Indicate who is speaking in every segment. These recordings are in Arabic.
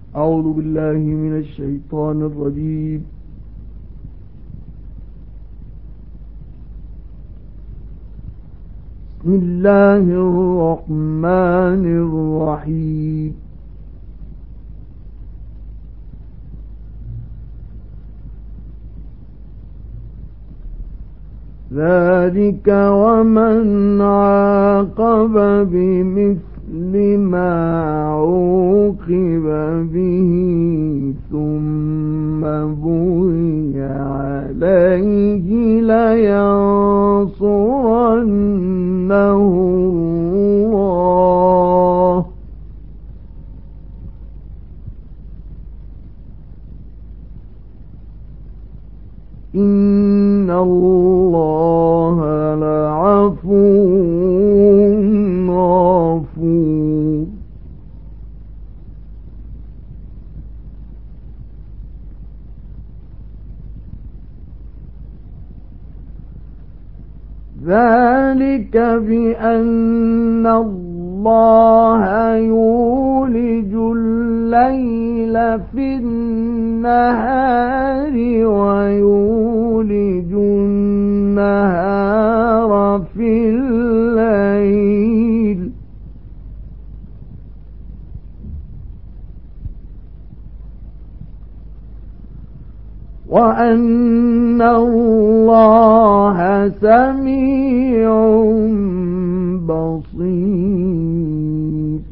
Speaker 1: أعوذ بالله من الشيطان الرجيم. بسم الله الرحمن الرحيم. ذلك ومن عاقب بمثل ما عوقب به ثم بغي عليه لينصرنه الله إن الله لعفو غفور. ذلك بأن الله يولج الليل في النهار ويولج النهار في الليل وأن الله سميع بصير.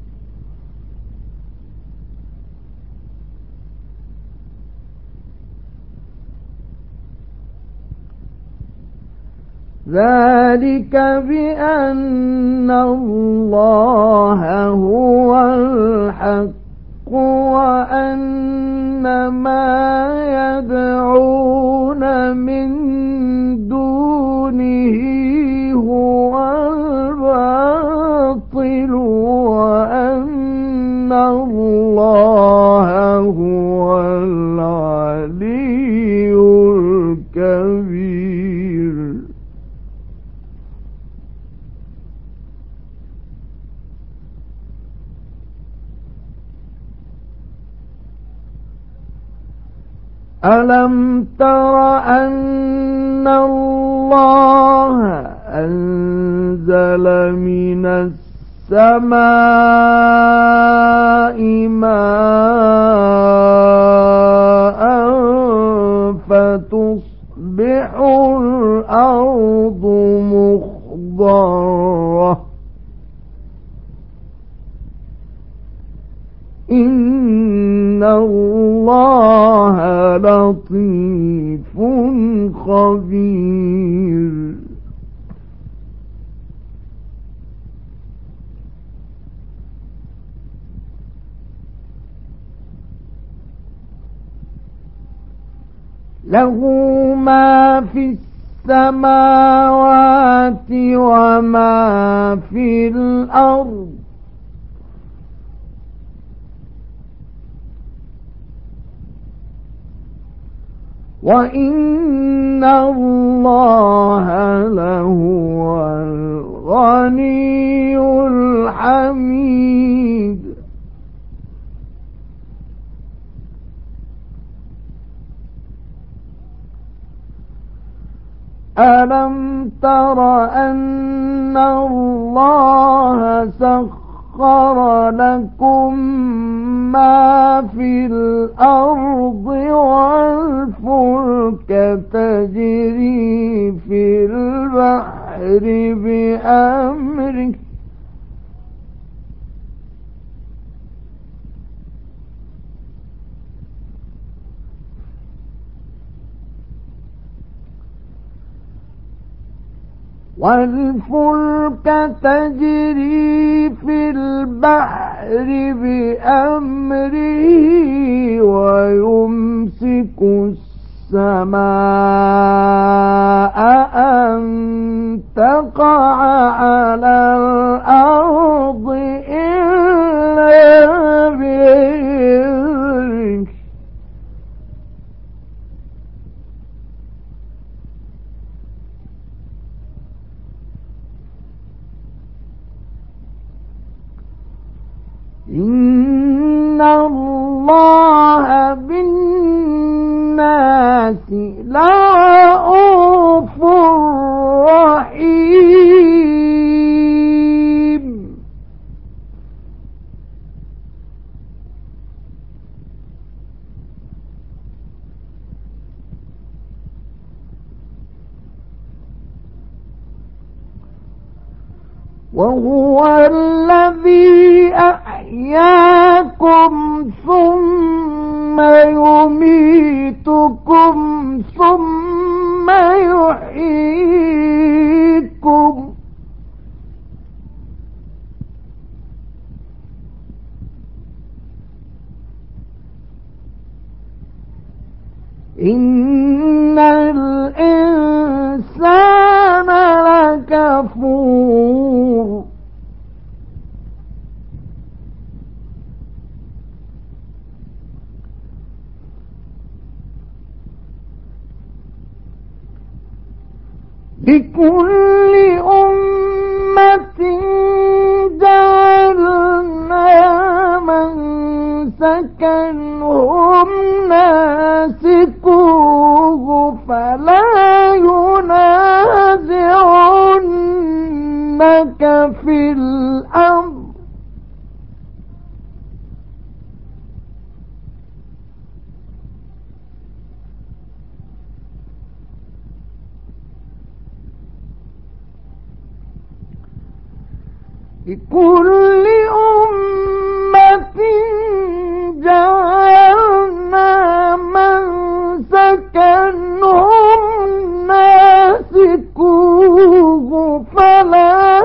Speaker 1: ذلك بأن الله هو الحق وأن ما يدعون من دونه هو الباطل وأن الله هو العلي الكبير. ألم تر أن الله أنزل من السماء ماء فتصبح الأرض مخضرة إن الله لطيف خبير. له ما في السماوات وما في الأرض وإن الله لهو الغني الحميد. ألم تر أن الله سخر لكم ما في الأرض والفلك تجري في البحر بأمره والفلك تجري في البحر بأمره ويمسك السماء أن تقع على الأرض إلا بإذنه إن الله لرءوف رحيم. وهو الذي أحياكم ثم يميتكم ثم يحييكم إن الإنسان لكفور. لكل أمة جعلنا منسكا هم ناسكوه فلا ينازعنك في الأمر لكل أمة جعلنا منسكا هم ناسكوه فلا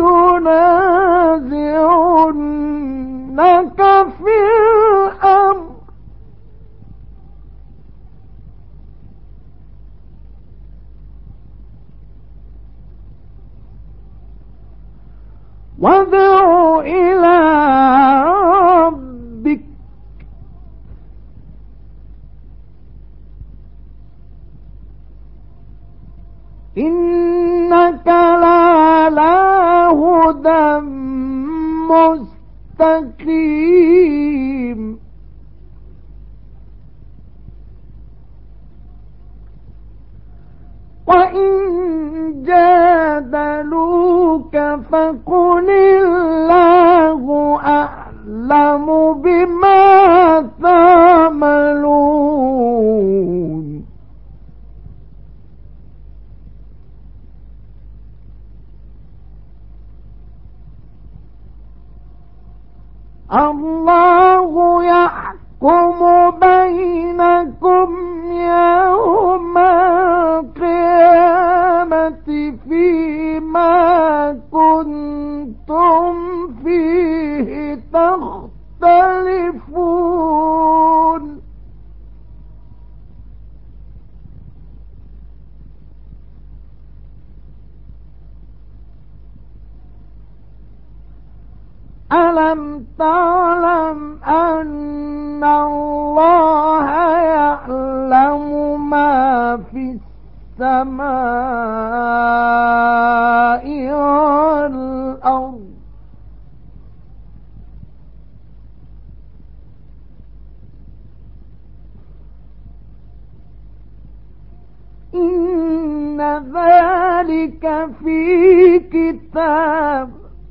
Speaker 1: ينازعنك في الأمر وادع إلى ربك إنك لعلى هدى مستقيم. وإن جادلوك فقل الله أعلم بما تعملون الله يحكم بينكم يوم القيامة فيما كنتم فيه تختلفون ألم تعلم أن الله يعلم ما في السماء والأرض إن ذلك في كتاب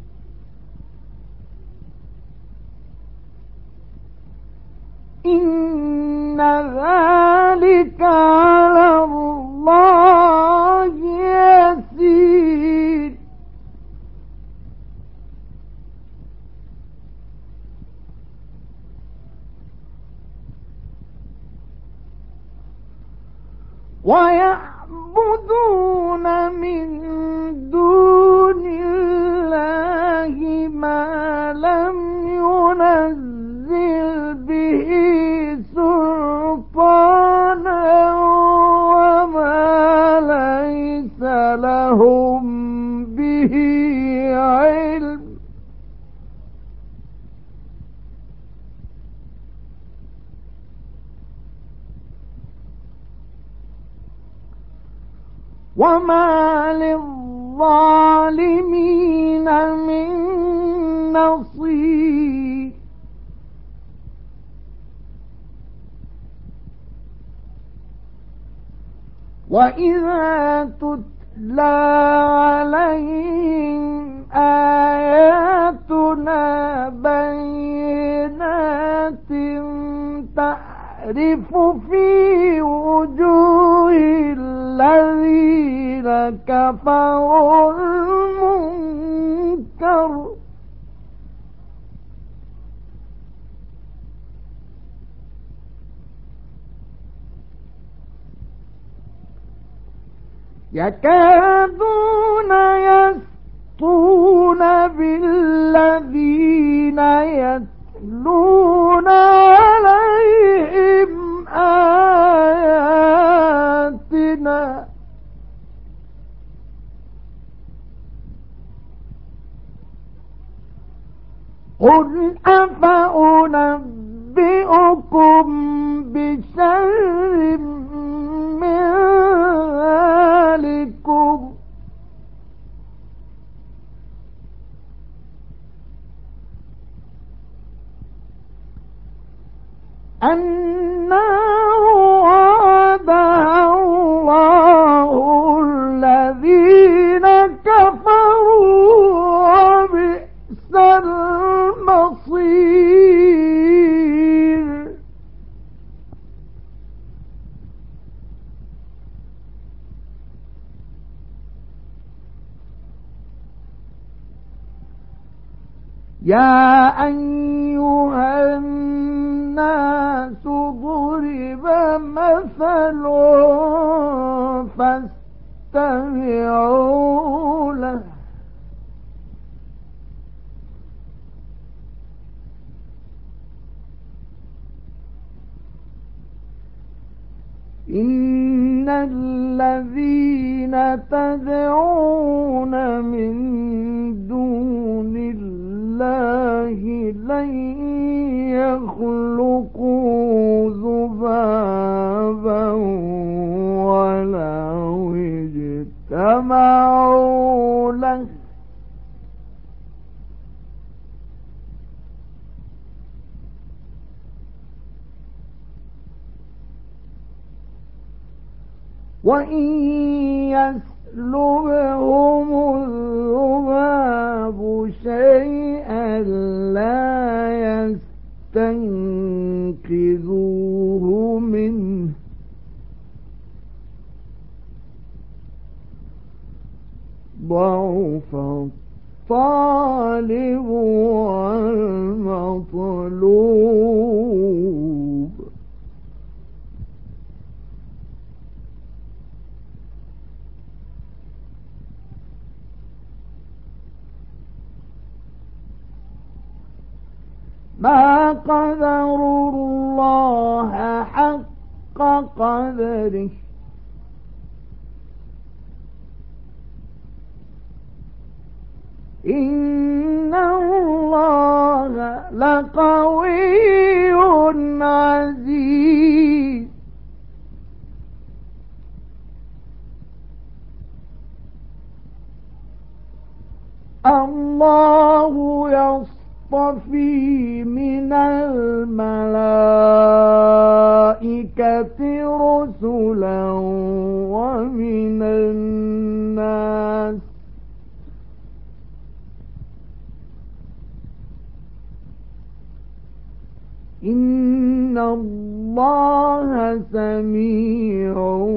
Speaker 1: إن ذلك على الله يسير ويعبدون من دون الله ما لم ينزل به سلطانا وما ليس لهم به علم وما للظالمين من نصير
Speaker 2: وإذا تتلى عليهم آياتنا بينات تعرف في وجوه الذين كفروا المنكر يكادون يسطون بالذين يتلون عليهم آياتنا قل أفأنبئكم بشر من ذلكم النار وعدها الله الذين كفروا وبئس المصير يا أيها الناس ضرب مثل فاستمعوا له إن الذين تدعون من دون الله لن يخلقوا ذبابا ولو اجتمعوا له وإن يسلبهم الذباب شيئا لا يستنقذوه منه ضعف الطالب والمطلوب ما قدروا الله حق قدره إن الله لقوي عزيز الله يصطفي من الملائكة رسلا ومن الناس إن الله سميع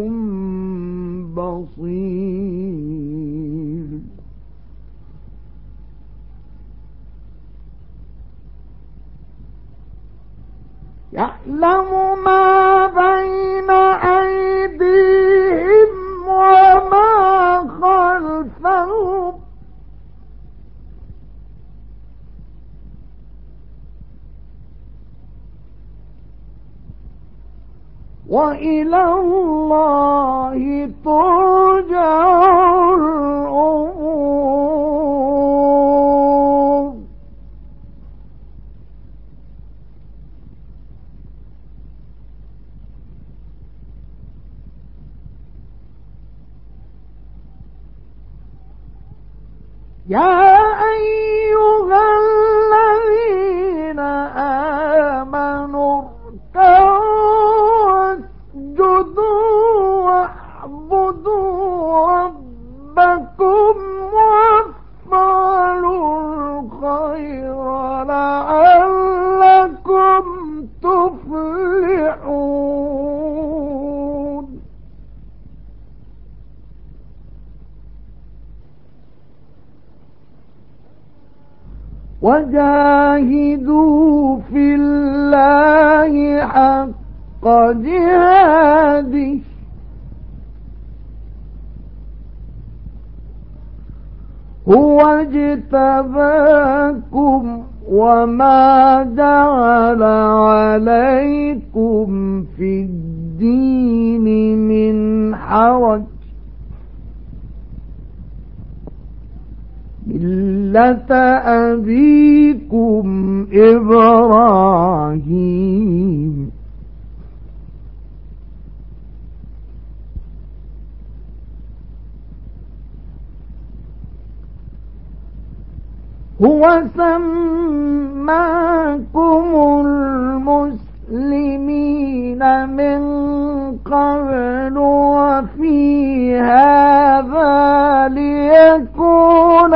Speaker 2: بصير يعلم ما بين أيديهم وما خلفهم وإلى الله ترجع الأمور يا أيها الذين آمنوا اركعوا واسجدوا واعبدوا وجاهدوا في الله حق جهاده هو اجتباكم وما جعل عليكم في الدين من حرج ملة أبيكم إبراهيم هو سماكم المسلمين من قبل وفي هذا ليكون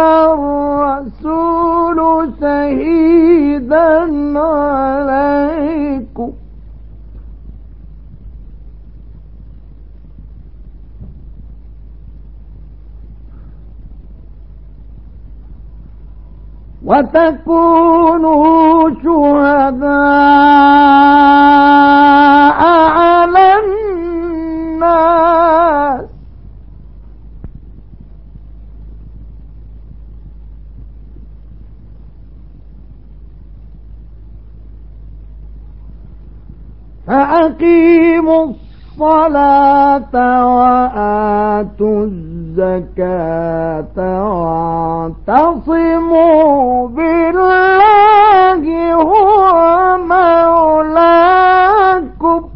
Speaker 2: الرسول شهيدا عليكم وتكونوا شهداء على الناس فأقيموا الصلاة وآتوا الزكاة واعتصموا بالله هو مولاكم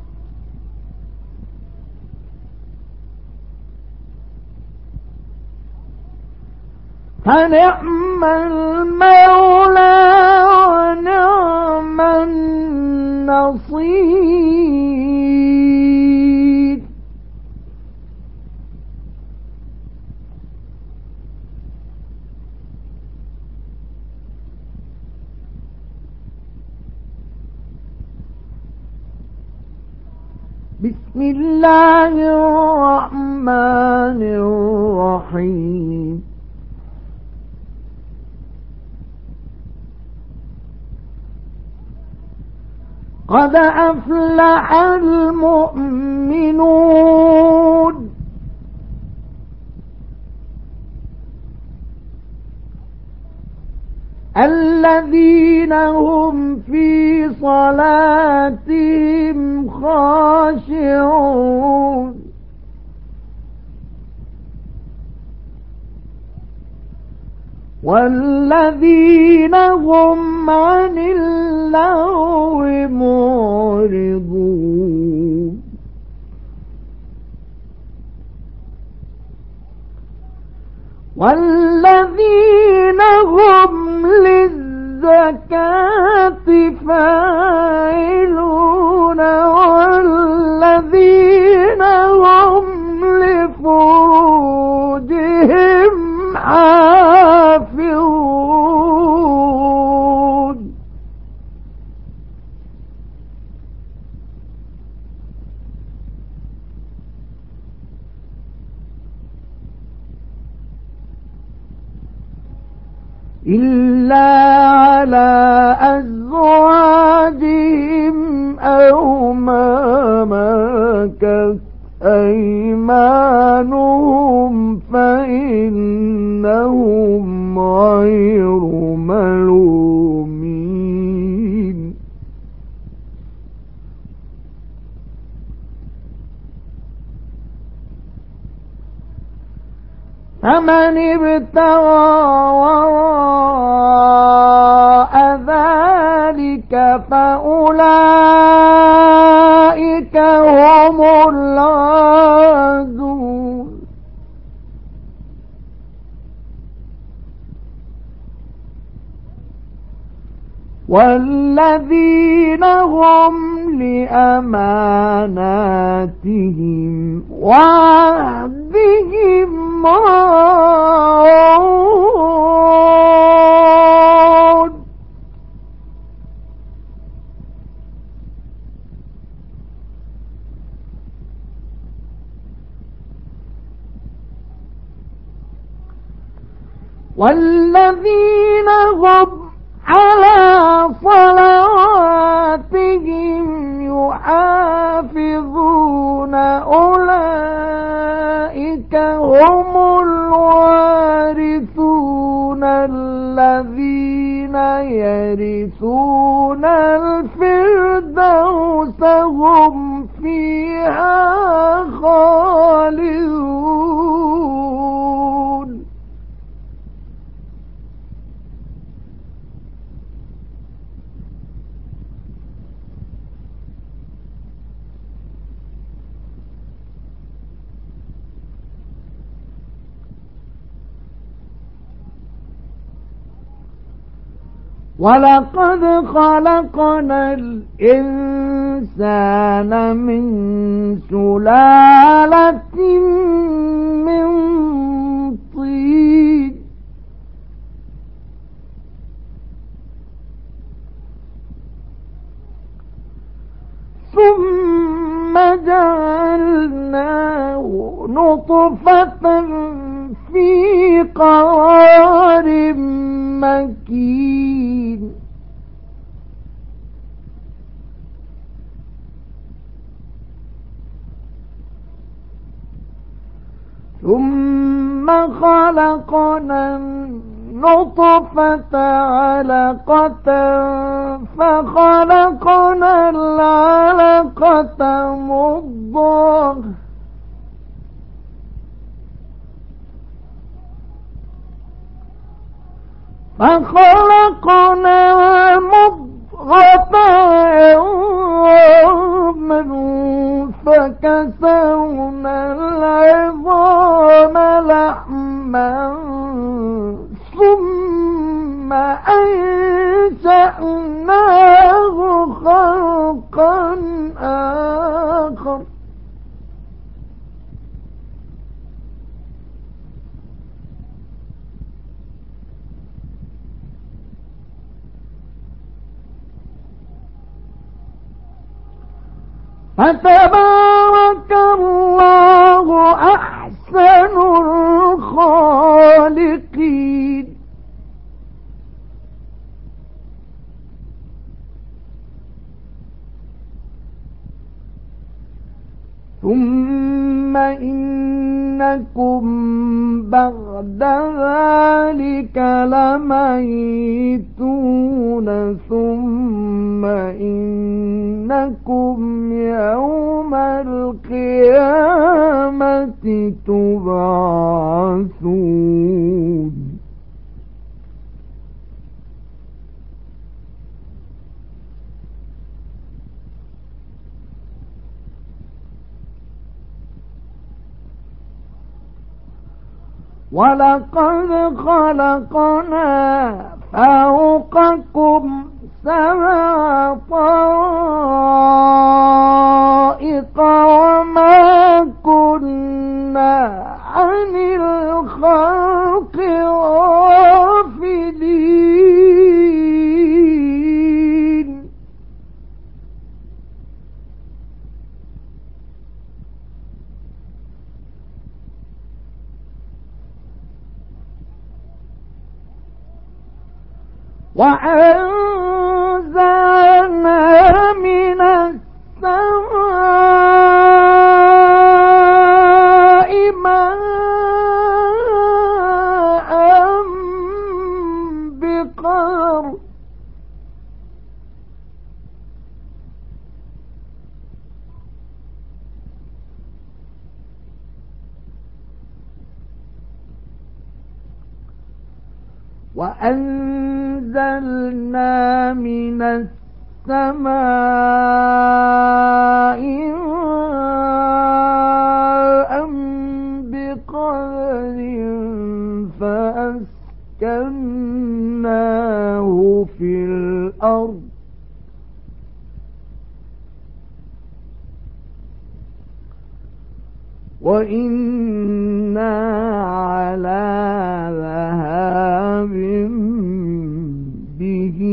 Speaker 2: فنعم المولى ونعم النصير بسم الله الرحمن الرحيم قد أفلح المؤمنون الذين هم في صلاتهم خاشعون والذين هم عن اللغو معرضون والذين هم للزكاة فاعلون والذين هم لفروجهم حافظون إلا على أزواجهم أو ما ملكت أيمانهم فإنهم غير ملومين فمن ابتغى وراء ذلك فأولئك هم العادون والذين هم لأماناتهم وعهدهم راعون والذين هم على صلواتهم يحافظون أولئك هم الوارثون الذين يرثون الفردوس هم فيها خالدون. ولقد خلقنا الإنسان من سلالة من طين ثم جعلناه نطفة في قرار مكين ثم خلقنا النطفة علقة فخلقنا العلقة مضغة فخلقنا المضغة عظاما فكسونا العظام لحما ثم أنشأناه خلقا آخر فتبارك الله أحسن الخالقين. ثم إنكم بعد ذلك لميتون ثم إنكم يوم القيامة تبعثون. ولقد خلقنا فوقكم سبع طرائق وما كنا عن الخلق غافلين. وأنزلنا من السماء ماء بقدر وأنزلنا من السماء ماء بقدر فأسكناه في الأرض وإنا على ذهاب به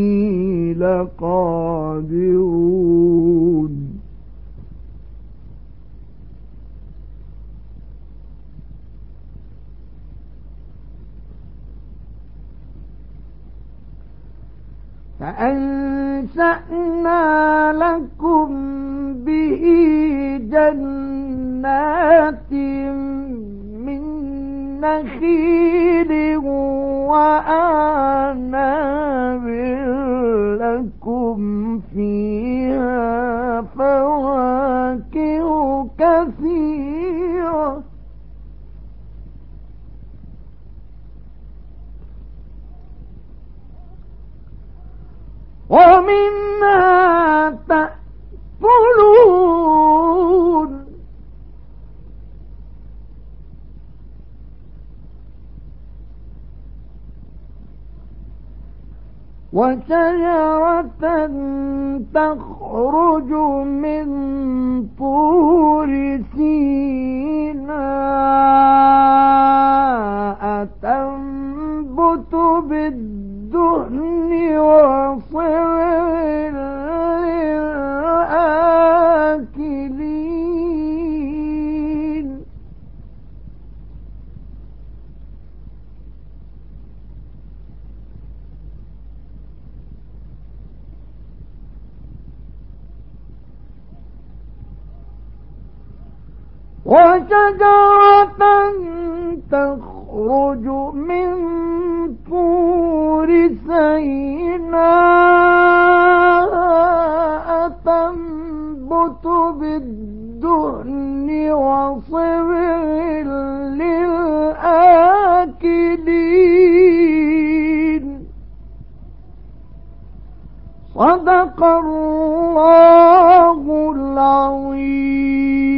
Speaker 2: لقادرون. فأنشأنا لكم به جنات من نخيل وأعناب لكم فيها فواكه كثيرة ومنها تأكلون وشجرة تخرج من طور سيناء تنبت بالدهن وصبغ للآكلين وشجرة تخرج من طور سيناء تنبت بالدهن وصبغ للآكلين صدق الله العظيم.